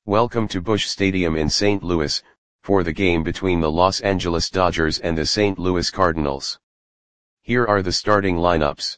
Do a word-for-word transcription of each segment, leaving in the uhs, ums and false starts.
Welcome to Busch Stadium in Saint Louis, for the game between the Los Angeles Dodgers and the Saint Louis Cardinals. Here are the starting lineups.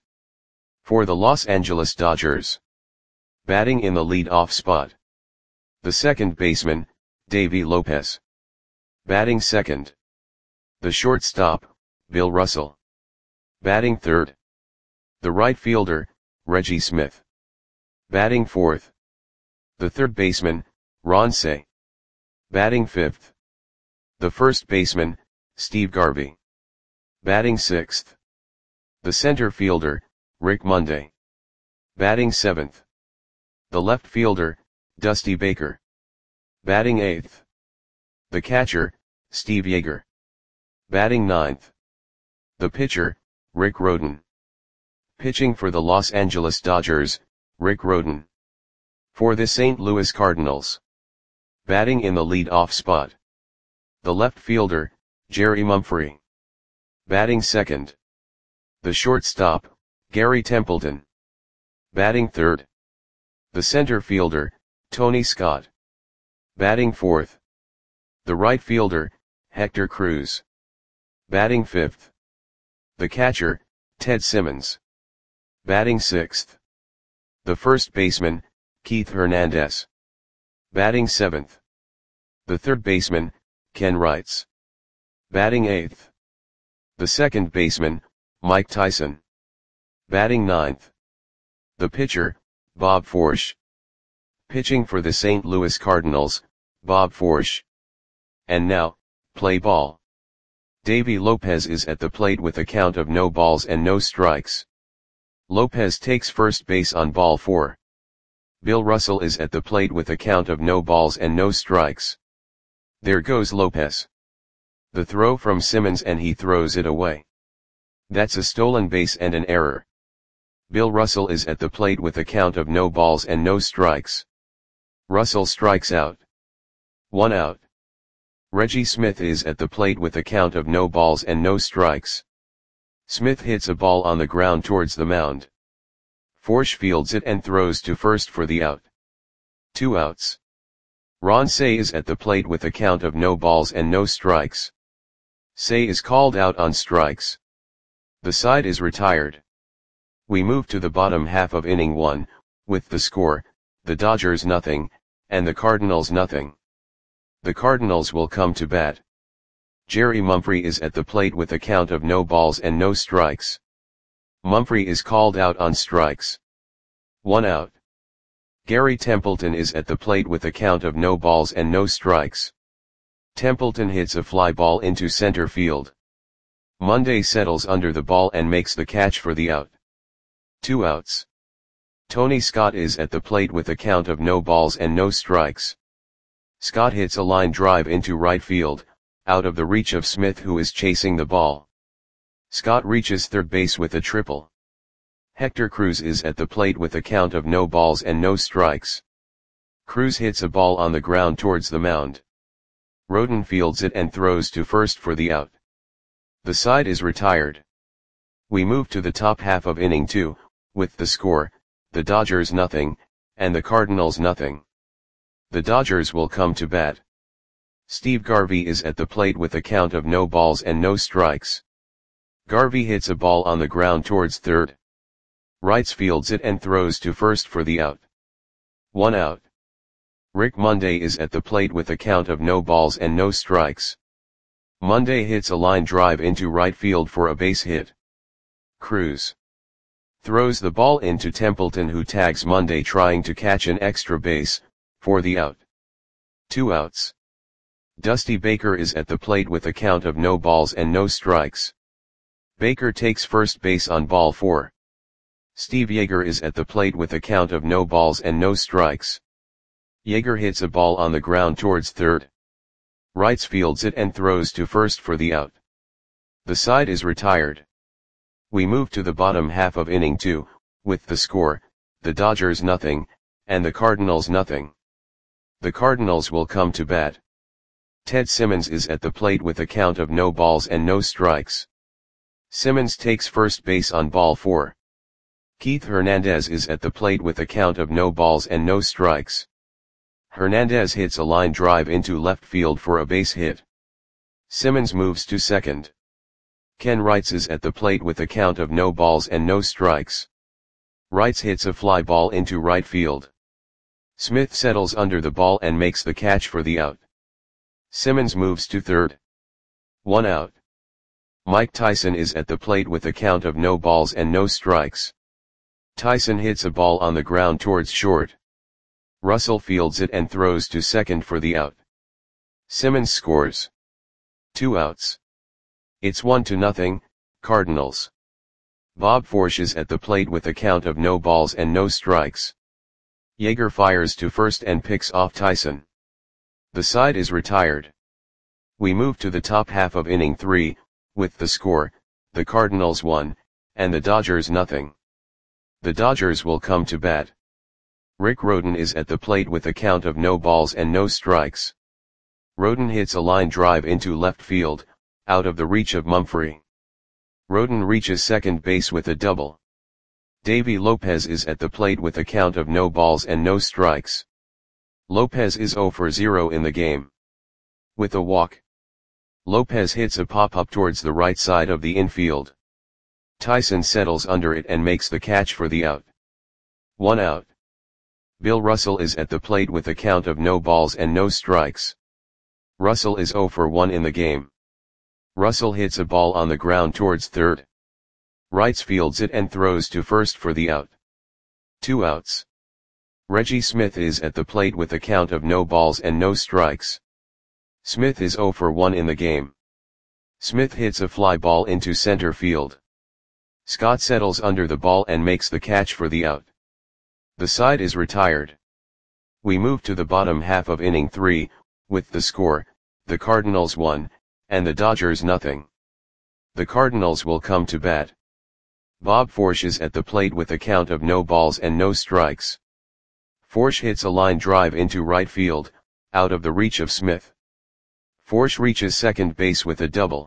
For the Los Angeles Dodgers. Batting in the lead-off spot. The second baseman, Davey Lopez. Batting second. The shortstop, Bill Russell. Batting third. The right fielder, Reggie Smith. Batting fourth. The third baseman, Ron Cey. Batting fifth. The first baseman, Steve Garvey. Batting sixth. The center fielder, Rick Monday. Batting seventh. The left fielder, Dusty Baker. Batting eighth. The catcher, Steve Yeager. Batting ninth. The pitcher, Rick Rhoden. Pitching for the Los Angeles Dodgers, Rick Rhoden. For the Saint Louis Cardinals. Batting in the lead-off spot. The left fielder, Jerry Mumphrey. Batting second. The shortstop, Gary Templeton. Batting third. The center fielder, Tony Scott. Batting fourth. The right fielder, Hector Cruz. Batting fifth. The catcher, Ted Simmons. Batting sixth. The first baseman, Keith Hernandez. Batting seventh. The third baseman, Ken Wrights. Batting eighth. The second baseman, Mike Tyson. Batting ninth. The pitcher, Bob Forsch. Pitching for the Saint Louis Cardinals, Bob Forsch. And now, play ball. Davey Lopez is at the plate with a count of no balls and no strikes. Lopez takes first base on ball four. Bill Russell is at the plate with a count of no balls and no strikes. There goes Lopez. The throw from Simmons and he throws it away. That's a stolen base and an error. Bill Russell is at the plate with a count of no balls and no strikes. Russell strikes out. One out. Reggie Smith is at the plate with a count of no balls and no strikes. Smith hits a ball on the ground towards the mound. Forsch fields it and throws to first for the out. Two outs. Ron Cey is at the plate with a count of no balls and no strikes. Cey is called out on strikes. The side is retired. We move to the bottom half of inning one, with the score, the Dodgers nothing, and the Cardinals nothing. The Cardinals will come to bat. Jerry Mumphrey is at the plate with a count of no balls and no strikes. Mumphrey is called out on strikes. One out. Gary Templeton is at the plate with a count of no balls and no strikes. Templeton hits a fly ball into center field. Monday settles under the ball and makes the catch for the out. Two outs. Tony Scott is at the plate with a count of no balls and no strikes. Scott hits a line drive into right field, out of the reach of Smith who is chasing the ball. Scott reaches third base with a triple. Hector Cruz is at the plate with a count of no balls and no strikes. Cruz hits a ball on the ground towards the mound. Rhoden fields it and throws to first for the out. The side is retired. We move to the top half of inning two, with the score, the Dodgers nothing, and the Cardinals nothing. The Dodgers will come to bat. Steve Garvey is at the plate with a count of no balls and no strikes. Garvey hits a ball on the ground towards third. Wrights fields it and throws to first for the out. One out. Rick Monday is at the plate with a count of no balls and no strikes. Monday hits a line drive into right field for a base hit. Cruz throws the ball into Templeton who tags Monday trying to catch an extra base, for the out. Two outs. Dusty Baker is at the plate with a count of no balls and no strikes. Baker takes first base on ball four. Steve Yeager is at the plate with a count of no balls and no strikes. Yeager hits a ball on the ground towards third. Wrights fields it and throws to first for the out. The side is retired. We move to the bottom half of inning two, with the score, the Dodgers nothing, and the Cardinals nothing. The Cardinals will come to bat. Ted Simmons is at the plate with a count of no balls and no strikes. Simmons takes first base on ball four. Keith Hernandez is at the plate with a count of no balls and no strikes. Hernandez hits a line drive into left field for a base hit. Simmons moves to second. Ken Wrights is at the plate with a count of no balls and no strikes. Wrights hits a fly ball into right field. Smith settles under the ball and makes the catch for the out. Simmons moves to third. One out. Mike Tyson is at the plate with a count of no balls and no strikes. Tyson hits a ball on the ground towards short. Russell fields it and throws to second for the out. Simmons scores. Two outs. It's one to nothing, Cardinals. Bob Forsch is at the plate with a count of no balls and no strikes. Yeager fires to first and picks off Tyson. The side is retired. We move to the top half of inning three, with the score, the Cardinals one, and the Dodgers nothing. The Dodgers will come to bat. Rick Rhoden is at the plate with a count of no balls and no strikes. Rhoden hits a line drive into left field, out of the reach of Mumphrey. Rhoden reaches second base with a double. Davy Lopez is at the plate with a count of no balls and no strikes. Lopez is zero for zero in the game. With a walk. Lopez hits a pop-up towards the right side of the infield. Tyson settles under it and makes the catch for the out. One out. Bill Russell is at the plate with a count of no balls and no strikes. Russell is zero for one in the game. Russell hits a ball on the ground towards third. Wrights fields it and throws to first for the out. Two outs. Reggie Smith is at the plate with a count of no balls and no strikes. Smith is zero for one in the game. Smith hits a fly ball into center field. Scott settles under the ball and makes the catch for the out. The side is retired. We move to the bottom half of inning three, with the score, the Cardinals one, and the Dodgers nothing. The Cardinals will come to bat. Bob Forsch is at the plate with a count of no balls and no strikes. Forsch hits a line drive into right field, out of the reach of Smith. Forsch reaches second base with a double.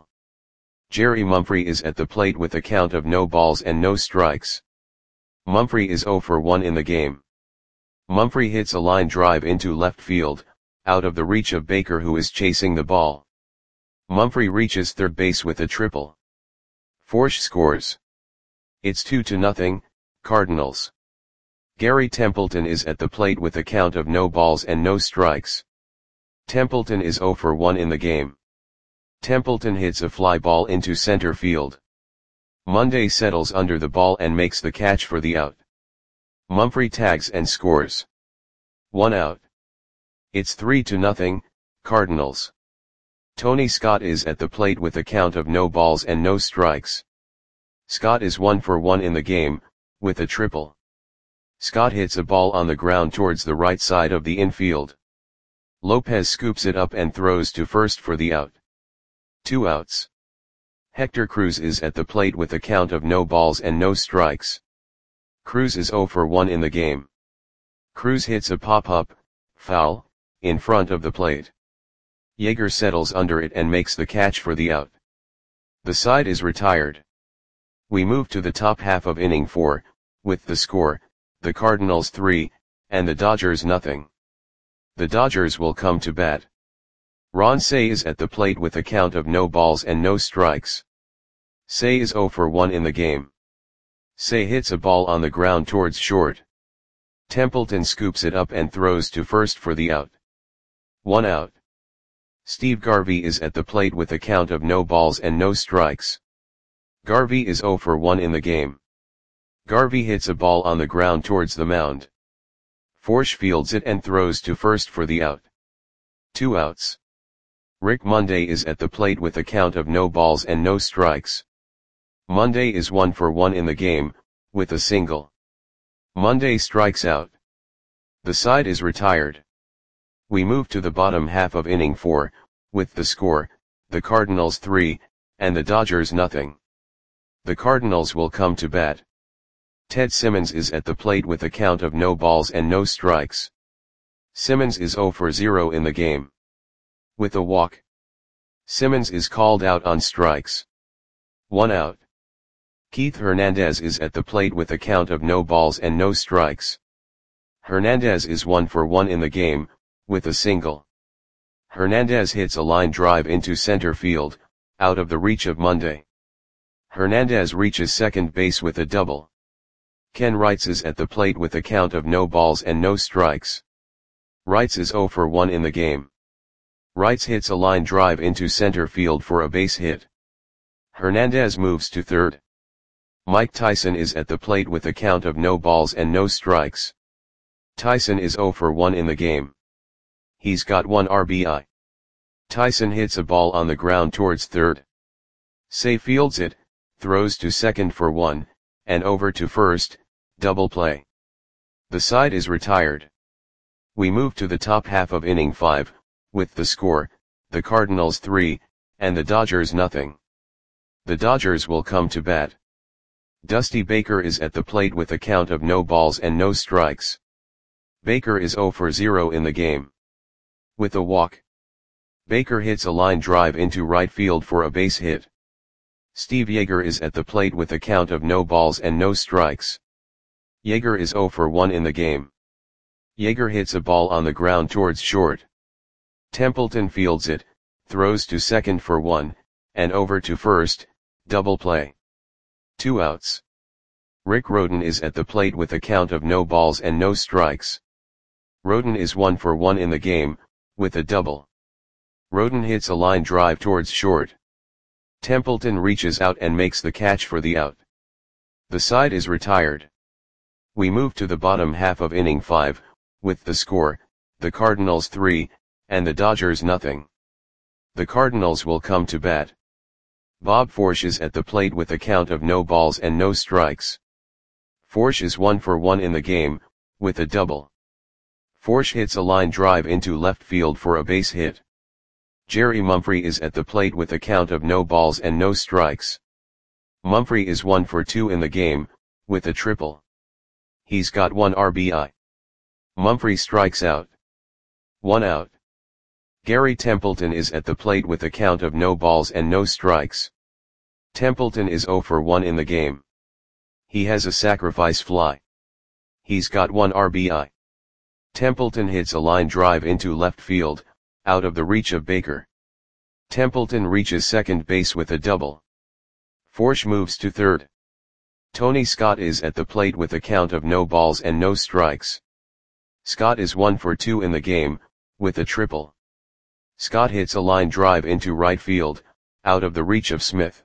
Jerry Mumphrey is at the plate with a count of no balls and no strikes. Mumphrey is zero for one in the game. Mumphrey hits a line drive into left field, out of the reach of Baker who is chasing the ball. Mumphrey reaches third base with a triple. Forsch scores. It's two to nothing, Cardinals. Gary Templeton is at the plate with a count of no balls and no strikes. Templeton is zero for one in the game. Templeton hits a fly ball into center field. Monday settles under the ball and makes the catch for the out. Mumphrey tags and scores. One out. It's three to nothing, Cardinals. Tony Scott is at the plate with a count of no balls and no strikes. Scott is one for one in the game, with a triple. Scott hits a ball on the ground towards the right side of the infield. Lopez scoops it up and throws to first for the out. Two outs. Hector Cruz is at the plate with a count of no balls and no strikes. Cruz is zero for one in the game. Cruz hits a pop-up, foul, in front of the plate. Yeager settles under it and makes the catch for the out. The side is retired. We move to the top half of inning four, with the score, the Cardinals three, and the Dodgers nothing. The Dodgers will come to bat. Ron Cey is at the plate with a count of no balls and no strikes. Cey is zero for one in the game. Cey hits a ball on the ground towards short. Templeton scoops it up and throws to first for the out. One out. Steve Garvey is at the plate with a count of no balls and no strikes. Garvey is zero for one in the game. Garvey hits a ball on the ground towards the mound. Forsch fields it and throws to first for the out. Two outs. Rick Monday is at the plate with a count of no balls and no strikes. Monday is one for one in the game, with a single. Monday strikes out. The side is retired. We move to the bottom half of inning four, with the score, the Cardinals three, and the Dodgers nothing. The Cardinals will come to bat. Ted Simmons is at the plate with a count of no balls and no strikes. Simmons is zero for zero in the game. With a walk. Simmons is called out on strikes. One out. Keith Hernandez is at the plate with a count of no balls and no strikes. Hernandez is one for one in the game, with a single. Hernandez hits a line drive into center field, out of the reach of Monday. Hernandez reaches second base with a double. Ken Wrights is at the plate with a count of no balls and no strikes. Wrights is oh for one in the game. Wrights hits a line drive into center field for a base hit. Hernandez moves to third. Mike Tyson is at the plate with a count of no balls and no strikes. Tyson is oh for one in the game. He's got one R B I. Tyson hits a ball on the ground towards third. Say fields it, throws to second for one, and over to first, double play. The side is retired. We move to the top half of inning five, with the score, the Cardinals three, and the Dodgers nothing. The Dodgers will come to bat. Dusty Baker is at the plate with a count of no balls and no strikes. Baker is oh for zero in the game. With a walk. Baker hits a line drive into right field for a base hit. Steve Yeager is at the plate with a count of no balls and no strikes. Yeager is oh for one in the game. Yeager hits a ball on the ground towards short. Templeton fields it, throws to second for one, and over to first, double play. Two outs. Rick Rhoden is at the plate with a count of no balls and no strikes. Rhoden is one for one in the game, with a double. Rhoden hits a line drive towards short. Templeton reaches out and makes the catch for the out. The side is retired. We move to the bottom half of inning five, with the score, the Cardinals three, and the Dodgers nothing. The Cardinals will come to bat. Bob Forsch is at the plate with a count of no balls and no strikes. Forsch is one for one in the game, with a double. Forsch hits a line drive into left field for a base hit. Jerry Mumphrey is at the plate with a count of no balls and no strikes. Mumphrey is one for two in the game, with a triple. He's got one R B I. Mumphrey strikes out. One out. Gary Templeton is at the plate with a count of no balls and no strikes. Templeton is oh for one in the game. He has a sacrifice fly. He's got one R B I. Templeton hits a line drive into left field, out of the reach of Baker. Templeton reaches second base with a double. Forsch moves to third. Tony Scott is at the plate with a count of no balls and no strikes. Scott is one for two in the game, with a triple. Scott hits a line drive into right field, out of the reach of Smith.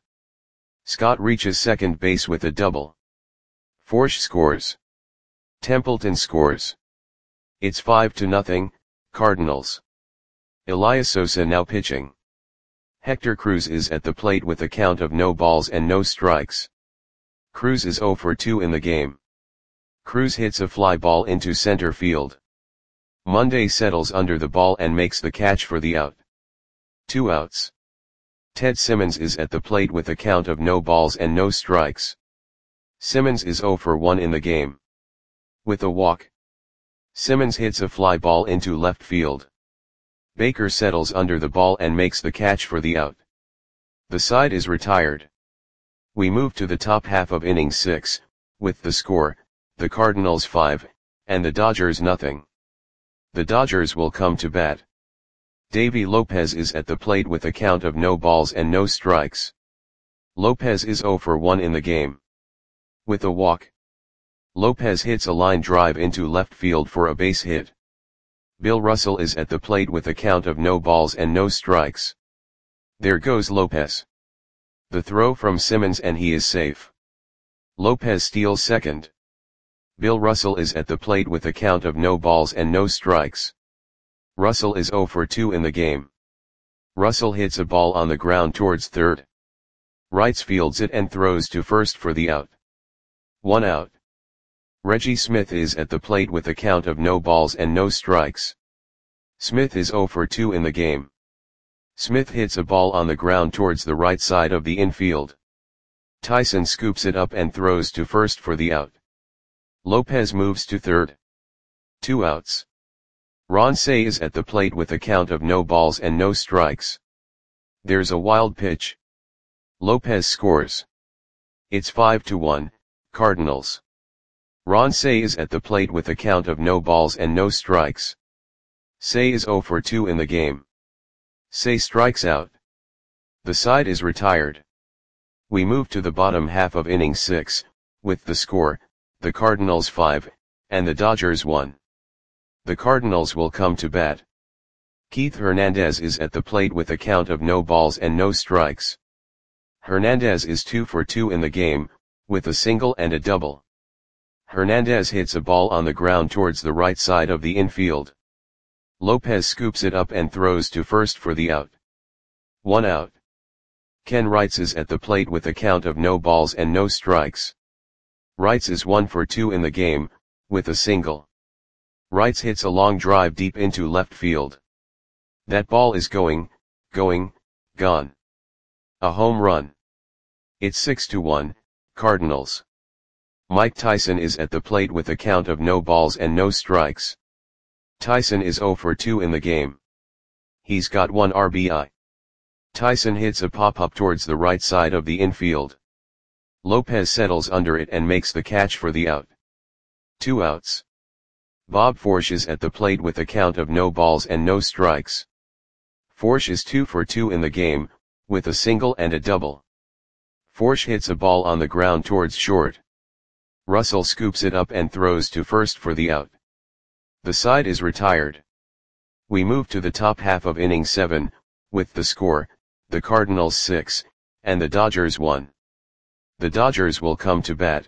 Scott reaches second base with a double. Forsch scores. Templeton scores. It's five to nothing, Cardinals. Elias Sosa now pitching. Hector Cruz is at the plate with a count of no balls and no strikes. Cruz is oh for two in the game. Cruz hits a fly ball into center field. Monday settles under the ball and makes the catch for the out. Two outs. Ted Simmons is at the plate with a count of no balls and no strikes. Simmons is oh for one in the game. With a walk. Simmons hits a fly ball into left field. Baker settles under the ball and makes the catch for the out. The side is retired. We move to the top half of inning six, with the score, the Cardinals five, and the Dodgers nothing. The Dodgers will come to bat. Davy Lopez is at the plate with a count of no balls and no strikes. Lopez is oh for one in the game. With a walk. Lopez hits a line drive into left field for a base hit. Bill Russell is at the plate with a count of no balls and no strikes. There goes Lopez. The throw from Simmons and he is safe. Lopez steals second. Bill Russell is at the plate with a count of no balls and no strikes. Russell is oh for two in the game. Russell hits a ball on the ground towards third. Wrights fields it and throws to first for the out. One out. Reggie Smith is at the plate with a count of no balls and no strikes. Smith is oh for two in the game. Smith hits a ball on the ground towards the right side of the infield. Tyson scoops it up and throws to first for the out. Lopez moves to third. Two outs. Ron Cey is at the plate with a count of no balls and no strikes. There's a wild pitch. Lopez scores. It's five to one, Cardinals. Ron Cey is at the plate with a count of no balls and no strikes. Cey is zero for two in the game. Cey strikes out. The side is retired. We move to the bottom half of inning six, with the score, the Cardinals five, and the Dodgers one. The Cardinals will come to bat. Keith Hernandez is at the plate with a count of no balls and no strikes. Hernandez is two for two in the game, with a single and a double. Hernandez hits a ball on the ground towards the right side of the infield. Lopez scoops it up and throws to first for the out. One out. Ken Wrights is at the plate with a count of no balls and no strikes. Wrights is one for two in the game, with a single. Wrights hits a long drive deep into left field. That ball is going, going, gone. A home run. It's six to one, Cardinals. Mike Tyson is at the plate with a count of no balls and no strikes. Tyson is zero for two in the game. He's got one R B I. Tyson hits a pop-up towards the right side of the infield. Lopez settles under it and makes the catch for the out. Two outs. Bob Forsch is at the plate with a count of no balls and no strikes. Forsch is two for two in the game, with a single and a double. Forsch hits a ball on the ground towards short. Russell scoops it up and throws to first for the out. The side is retired. We move to the top half of inning seven, with the score, the Cardinals six, and the Dodgers one. The Dodgers will come to bat.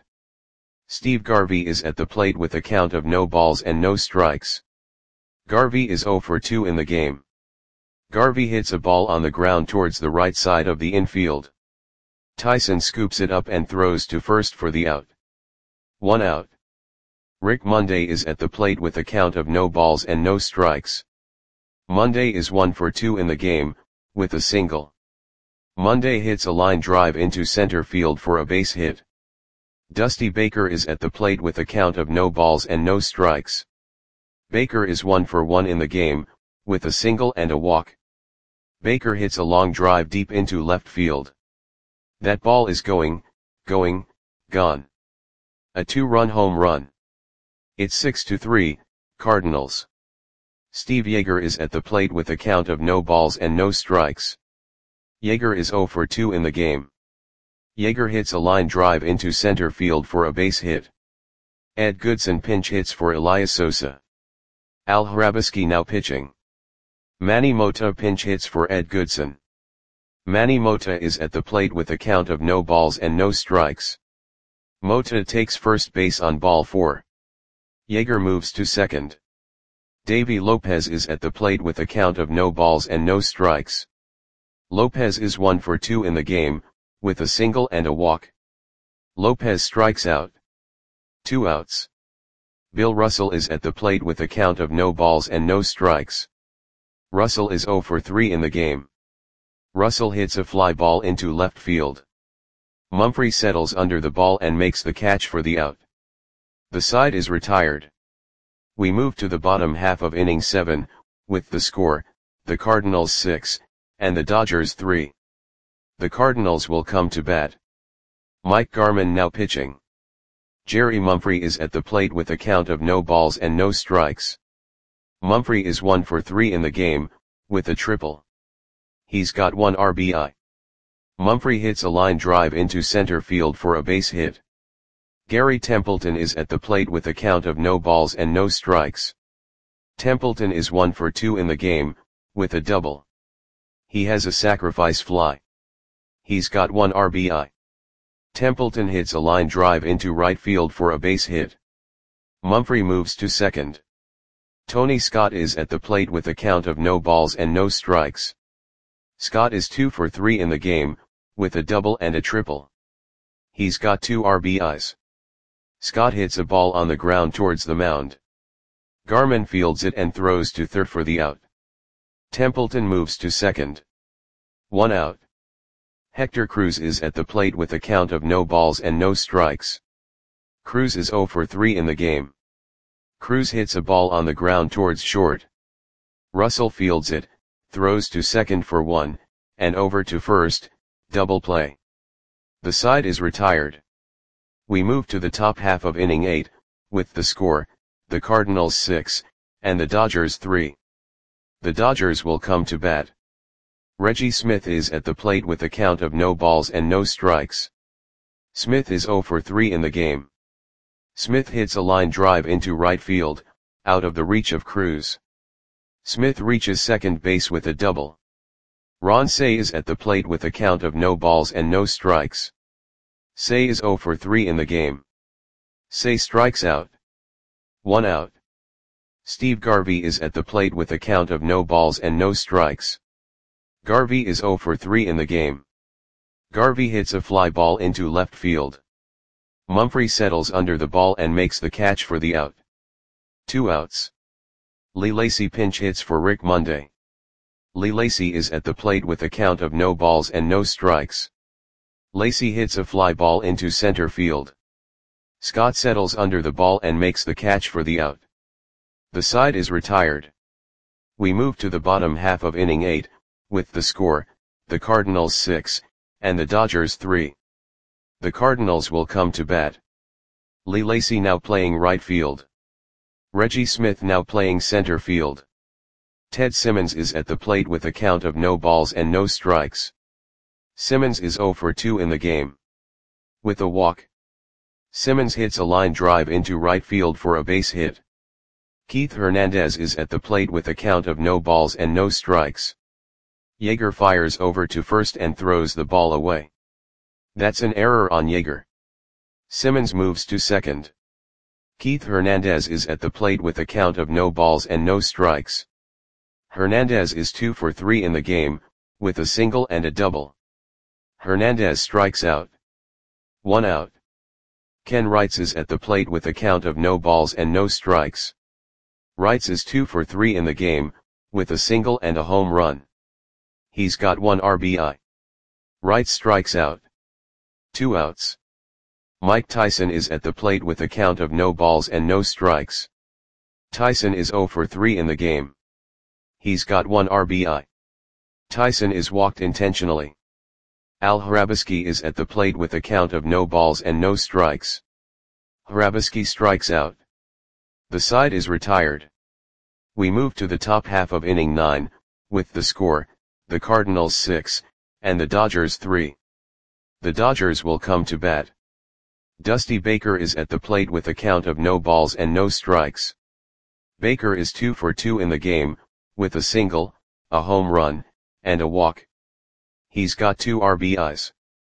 Steve Garvey is at the plate with a count of no balls and no strikes. Garvey is zero for two in the game. Garvey hits a ball on the ground towards the right side of the infield. Tyson scoops it up and throws to first for the out. One out. Rick Monday is at the plate with a count of no balls and no strikes. Monday is one for two in the game, with a single. Monday hits a line drive into center field for a base hit. Dusty Baker is at the plate with a count of no balls and no strikes. Baker is one for one in the game, with a single and a walk. Baker hits a long drive deep into left field. That ball is going, going, gone. A two-run home run. It's six to three, Cardinals. Steve Yeager is at the plate with a count of no balls and no strikes. Yeager is zero for two in the game. Yeager hits a line drive into center field for a base hit. Ed Goodson pinch hits for Elias Sosa. Al Hrabosky now pitching. Manny Mota pinch hits for Ed Goodson. Manny Mota is at the plate with a count of no balls and no strikes. Mota takes first base on ball four. Yeager moves to second. Davy Lopez is at the plate with a count of no balls and no strikes. Lopez is one for two in the game, with a single and a walk. Lopez strikes out. Two outs. Bill Russell is at the plate with a count of no balls and no strikes. Russell is zero for three in the game. Russell hits a fly ball into left field. Mumphrey settles under the ball and makes the catch for the out. The side is retired. We move to the bottom half of inning seven, with the score, the Cardinals six, and the Dodgers three. The Cardinals will come to bat. Mike Garman now pitching. Jerry Mumphrey is at the plate with a count of no balls and no strikes. Mumphrey is one for three in the game, with a triple. He's got one R B I. Mumphrey hits a line drive into center field for a base hit. Gary Templeton is at the plate with a count of no balls and no strikes. Templeton is one for two in the game, with a double. He has a sacrifice fly. He's got one R B I. Templeton hits a line drive into right field for a base hit. Mumphrey moves to second. Tony Scott is at the plate with a count of no balls and no strikes. Scott is two for three in the game, with a double and a triple. He's got two R B Is. Scott hits a ball on the ground towards the mound. Garman fields it and throws to third for the out. Templeton moves to second. One out. Hector Cruz is at the plate with a count of no balls and no strikes. Cruz is zero for three in the game. Cruz hits a ball on the ground towards short. Russell fields it, throws to second for one, and over to first, double play. The side is retired. We move to the top half of inning eight, with the score, the Cardinals six, and the Dodgers three. The Dodgers will come to bat. Reggie Smith is at the plate with a count of no balls and no strikes. Smith is zero for three in the game. Smith hits a line drive into right field, out of the reach of Cruz. Smith reaches second base with a double. Ron Cey is at the plate with a count of no balls and no strikes. Cey is zero for three in the game. Cey strikes out. One out. Steve Garvey is at the plate with a count of no balls and no strikes. Garvey is zero for three in the game. Garvey hits a fly ball into left field. Mumphrey settles under the ball and makes the catch for the out. Two outs. Lee Lacy pinch hits for Rick Monday. Lee Lacy is at the plate with a count of no balls and no strikes. Lacy hits a fly ball into center field. Scott settles under the ball and makes the catch for the out. The side is retired. We move to the bottom half of inning eight, with the score, the Cardinals six, and the Dodgers three. The Cardinals will come to bat. Lee Lacy now playing right field. Reggie Smith now playing center field. Ted Simmons is at the plate with a count of no balls and no strikes. Simmons is zero for two in the game. With a walk. Simmons hits a line drive into right field for a base hit. Keith Hernandez is at the plate with a count of no balls and no strikes. Yeager fires over to first and throws the ball away. That's an error on Yeager. Simmons moves to second. Keith Hernandez is at the plate with a count of no balls and no strikes. Hernandez is two for three in the game, with a single and a double. Hernandez strikes out. One out. Ken Wrights is at the plate with a count of no balls and no strikes. Wrights is two for three in the game, with a single and a home run. He's got one R B I. Wrights strikes out. Two outs. Mike Tyson is at the plate with a count of no balls and no strikes. Tyson is zero for three in the game. He's got one R B I. Tyson is walked intentionally. Al Hrabosky is at the plate with a count of no balls and no strikes. Hrabosky strikes out. The side is retired. We move to the top half of inning nine, with the score, the Cardinals six, and the Dodgers three. The Dodgers will come to bat. Dusty Baker is at the plate with a count of no balls and no strikes. Baker is two for two in the game, with a single, a home run, and a walk. He's got two R B Is.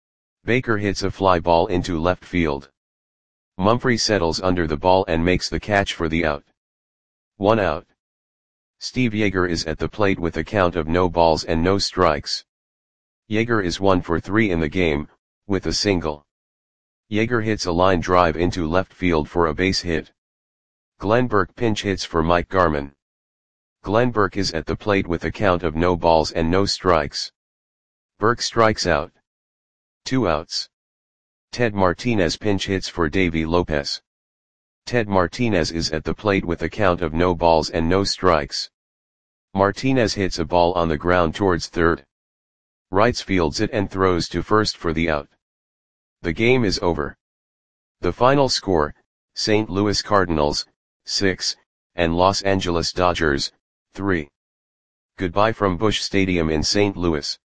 Baker hits a fly ball into left field. Mumphrey settles under the ball and makes the catch for the out. One out. Steve Yeager is at the plate with a count of no balls and no strikes. Yeager is one for three in the game, with a single. Yeager hits a line drive into left field for a base hit. Glenn Burke pinch hits for Mike Garman. Glenn Burke is at the plate with a count of no balls and no strikes. Burke strikes out. Two outs. Ted Martinez pinch hits for Davy Lopez. Ted Martinez is at the plate with a count of no balls and no strikes. Martinez hits a ball on the ground towards third. Wrights fields it and throws to first for the out. The game is over. The final score, Saint Louis Cardinals, six, and Los Angeles Dodgers, three. Goodbye from Busch Stadium in Saint Louis.